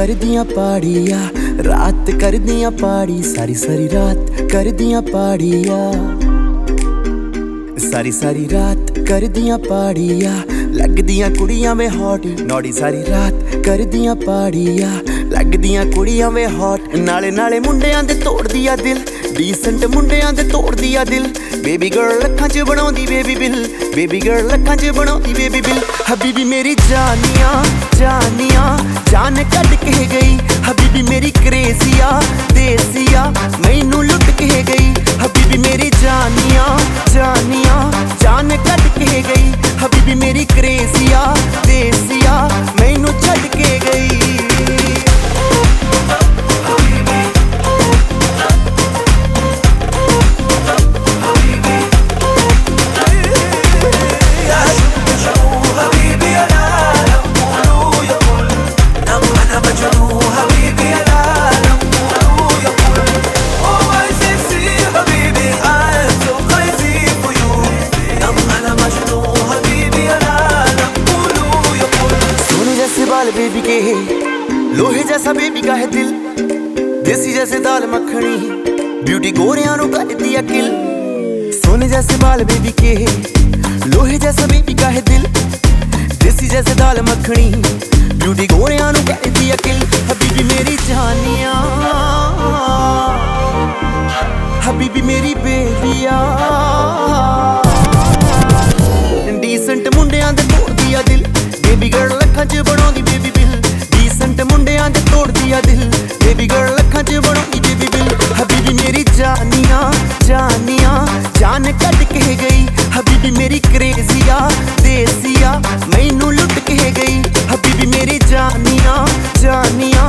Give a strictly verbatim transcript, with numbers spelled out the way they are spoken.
कर दियां पाड़िया, रात कर दियां पाड़ी, सारी सारी रात कर दियां पाड़िया, सारी सारी रात कर दियां पाड़िया, लग दियां कुड़ियां वे हॉट नौड़ी, सारी रात कर दियां पाड़िया, लग दियां कुड़ियां वे हॉट, नाले नाले मुंडियां दे तोड़ दिया दिल, डीसेंट मुंडियां दे तोड़ दिया दिल, बेबी गर्ल लखां च बनाउंदी बेबी बिल, बेबी गर्ल लखां च बनाउंदी बेबी बिल, हबीबी मेरी जानिया जानिया जान कट के गई, हबीबी मेरी क्रेजिया देसिया मैनू लुट के गई, हबीबी मेरी जानिया जानिया जान कट के गई, हबीबी मेरी क्रेजिया देसिया मैनू छड़ के गई। बेबी के लोहे जैसा बेबी का है दिल, देसी जैसे दाल मखनी ब्यूटी गोरियां नु कर दिया किल, सोने जैसे बाल बेबी के लोहे जैसा बेबी का है दिल, देसी जैसे दाल मखनी ब्यूटी गोरियां नु कर दिया किल, हबीबी मेरी जानिया हबीबी मेरी बेबिया, डीसेंट मुंडियां दे तोड़ दिया दिल, बेबी गर्ल लखां च बनाउंदी बेबी बिल, डीसेंट मुंडियां दे तोड़ दिया दिल, बेबी गर्ल लखां च बनाउंदी बेबी बिल, हबीबी मेरी जानिया जानिया जान कट के गई, हबीबी मेरी क्रेजिया देसिया मैनू लुट के गई, हबीबी मेरी जानिया जानिया